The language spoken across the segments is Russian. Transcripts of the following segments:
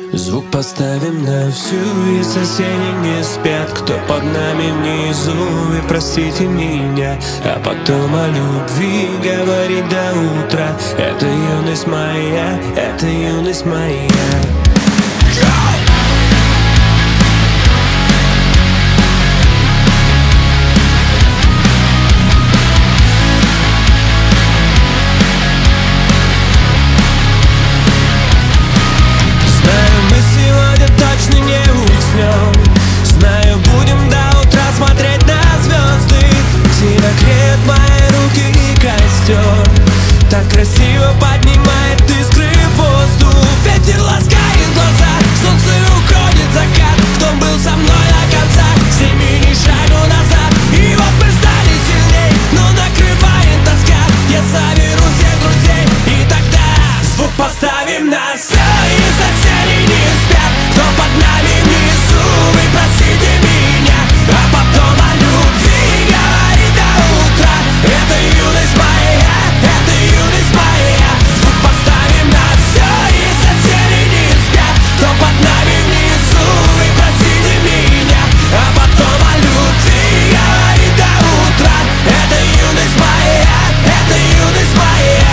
Звук поставим на всю, и соседи не спят. Кто под нами внизу, вы простите меня. А потом о любви говорить до утра. Это юность моя, это юность моя. Знаю, будем до утра смотреть на звезды. Тебя греют мои руки и костер. Так красиво поднимает искры в воздух. Ветер ласкает глаза, солнце уходит закат. Кто был со мной до конца, с ними ни шагу назад. И вот мы стали сильней, но накрывает тоска. Я соберу всех друзей, и тогда звук поставим на все. И соседи не спят, кто под нами внизу. Вы простите меня, а потом о любви говорить до утра. Это юность моя, это юность моя. Звук поставим на все, и соседи не спят, кто под нами внизу. Вы простите меня, а потом о любви говорить до утра. Это юность моя, это юность моя.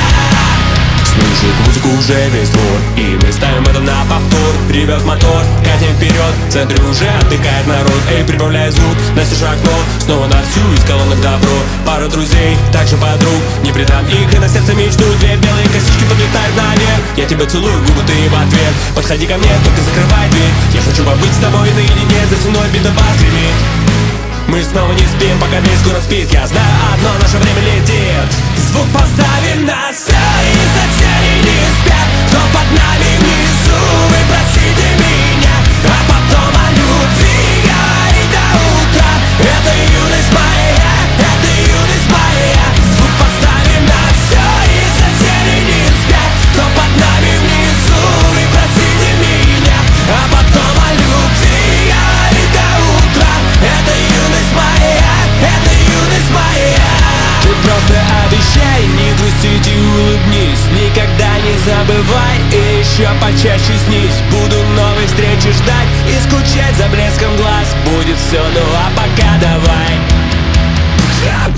Слушает музыку уже весь двор, и мы ставим это на повтор. Ревет мотор, катим вперед, в центре уже отдыхает народ. Эй, прибавляй звук, настежь окно, снова на всю, из колонок добро. Пару друзей, также подруг, не предам их, и на сердце мечту. Две белые косички подлетают наверх. Я тебя целую, губы ты в ответ. Подходи ко мне, только закрывай дверь. Я хочу побыть с тобой наедине, за стеной бита бас гремит. Мы снова не спим, пока весь город спит. Я знаю одно, наше время летит. Звук поставим на все, и соседи не спят, кто под нами внизу. Вы простите меня, а потом о любви говорить до утра. Это юность моя, это юность моя. Звук поставим на все, и соседи не спят, кто под нами внизу. Вы простите меня, а потом о любви говорить до утра. Это юность моя, это юность моя. Ты просто обещай не грустить и улыбнись. Никогда не забывай и еще почаще снись. Буду новой встречи ждать и скучать за блеском глаз. Будет все, ну а пока давай.